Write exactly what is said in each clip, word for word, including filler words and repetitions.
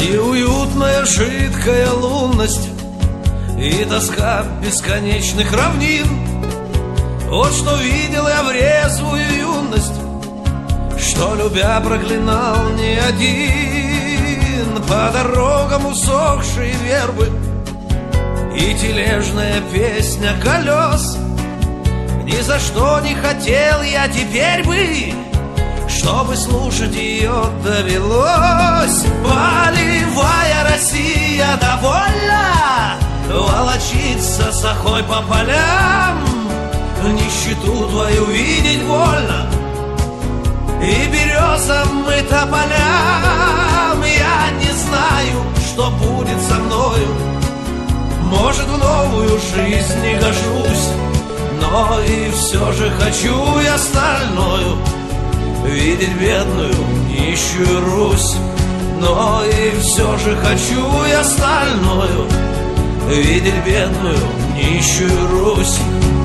И уютная жидкая лунность, и тоска бесконечных равнин. Вот что видел я в резвую юность, что, любя, проклинал не один. По дорогам усохшие вербы и тележная песня колес. Ни за что не хотел я теперь бы, чтобы слушать ее довелось. Полевая Россия довольна волочиться с охой по полям. Нищету твою видеть больно, и березам и тополям. Я не знаю, что будет со мною, может, в новую жизнь не гожусь, но и все же хочу я стальною видеть бедную нищую Русь. Но и все же хочу я стальною видеть бедную нищую Русь.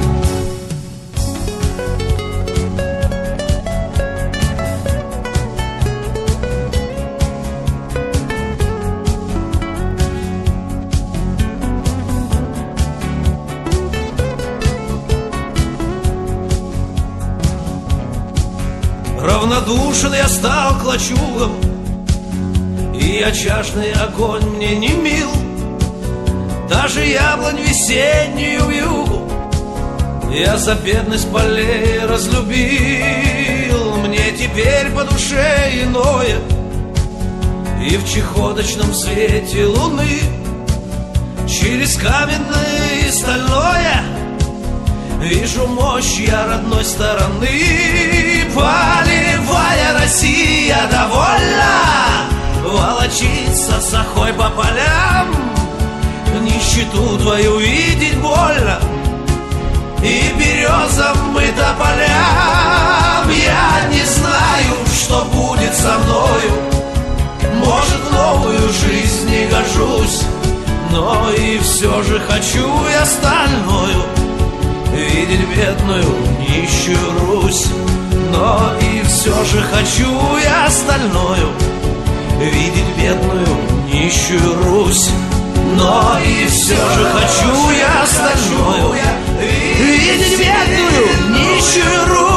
Равнодушен я стал к лачугам, и очажный огонь мне не мил. Даже яблонь весеннюю вьюгу я за бедность полей разлюбил. Мне теперь по душе иное, и в чехоточном свете луны через каменное и стальное вижу мощь я родной стороны. Полевая Россия довольна волочиться с охой по полям. Нищету твою видеть больно, и березам и тополям. Я не знаю, что будет со мною, может, в новую жизнь не гожусь, но и все же хочу я стальною видеть бедную нищую Русь. Но и все же хочу я стальною видеть бедную нищую Русь. Но и все же хочу я стальною видеть бедную нищую Русь.